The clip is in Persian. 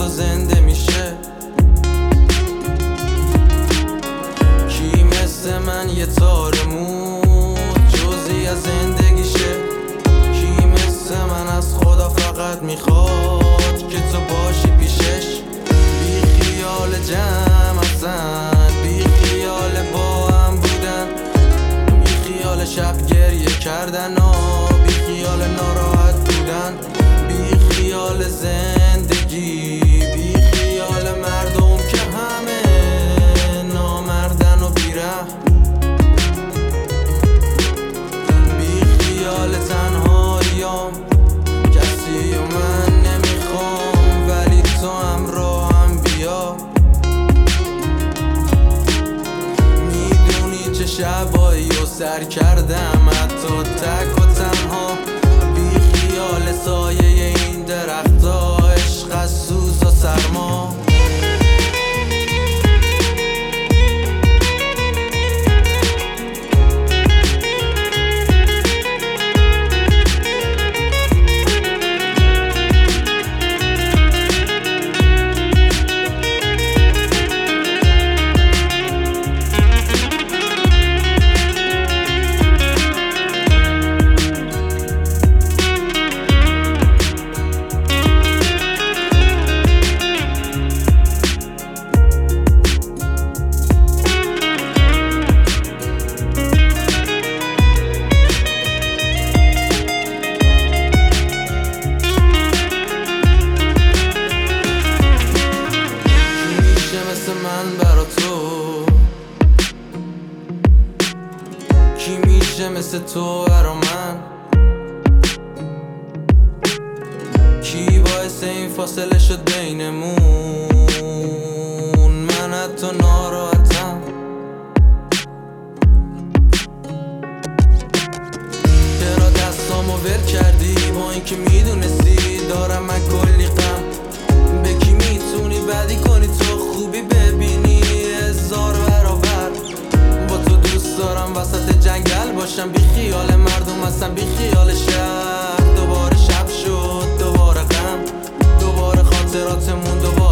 فردا زنده میشه؟ کی مثل من یه تارمود جزئی از زندگیشه؟ کی مثل من از خدا فقط میخواد که تو باشی پیشش؟ بی خیال جمع هستن، بی خیال با هم بودن، بی خیال شب گریه کردن، بی خیال ناراحت بودن، بی خیال زندگی، بی خیال مردم که همه نامردن و بیره، بی خیال تنهاییام، کسی و من نمیخوام ولی تو همراهم بیا. میدونی چه شبایی و سر کردم حتی تک و تنها، بی خیال سایه این درختا، عشق از سوز و سرما. من برا تو کی میشه مثل تو برا من؟ کی باعث این فاصله شد بینمون؟ من حتی ناراحتم. چرا دستامو ول کردی با اینکه میدونستی دارم من کلی غم؟ به کی میتونی بدی کنی تو خوبی ببینی 1000 برابر؟ با تو دوست دارم وسط جنگل باشم، بی خیال مردم هستم، بی خیال شهر. دوباره شب شد، دوباره غم، دوباره خاطراتمون، دوباره